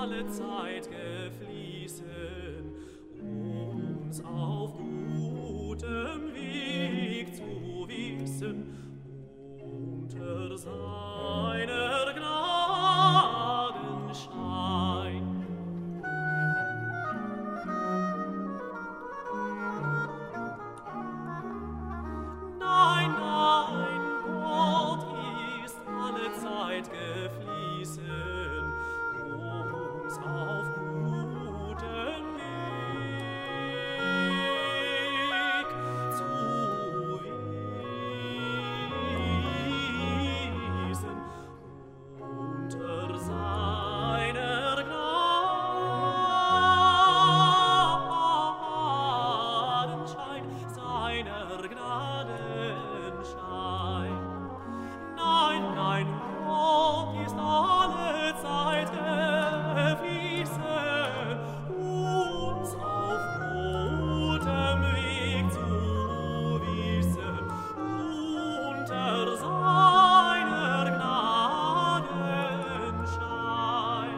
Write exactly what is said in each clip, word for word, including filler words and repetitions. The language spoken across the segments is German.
alle Zeit gefließen, uns auf gutem Weg zu wissen, unter seiner Gnaden Schein. Nein, nein, Gott ist alle Zeit gefließen, uns auf gutem Weg zu wiesen, unter seiner Gnadenschein, seiner Gnadenschein. Nein, nein, Gott ist alle Zeit gefließen, uns auf gutem Weg zu wiesen, unter seiner Gnadenschein.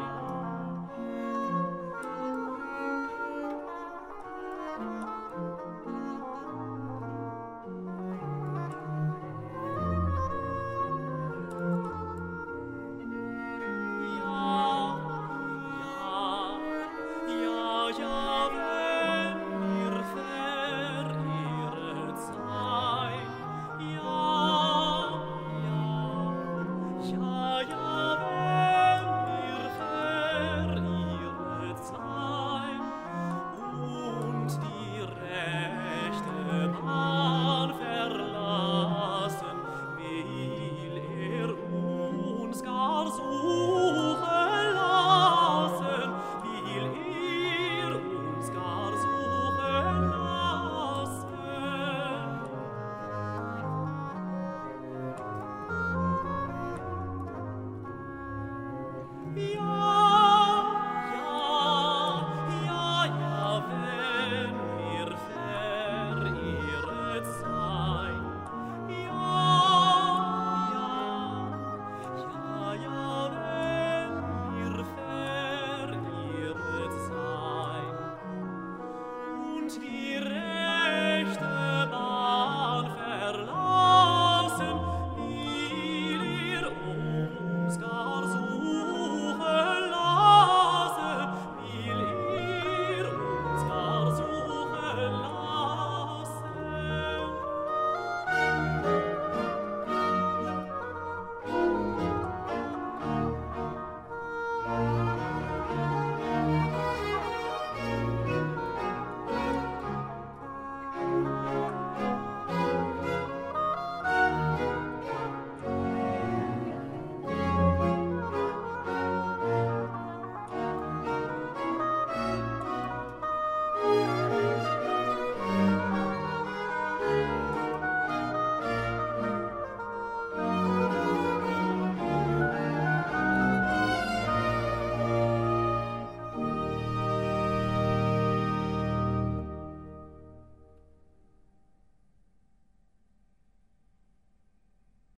Ja, ja, ja, wenn ihr verirret seid, ja, ja, ja, ja, wenn ihr verirret seid und die rechte Bahn verlassen, will er uns gar so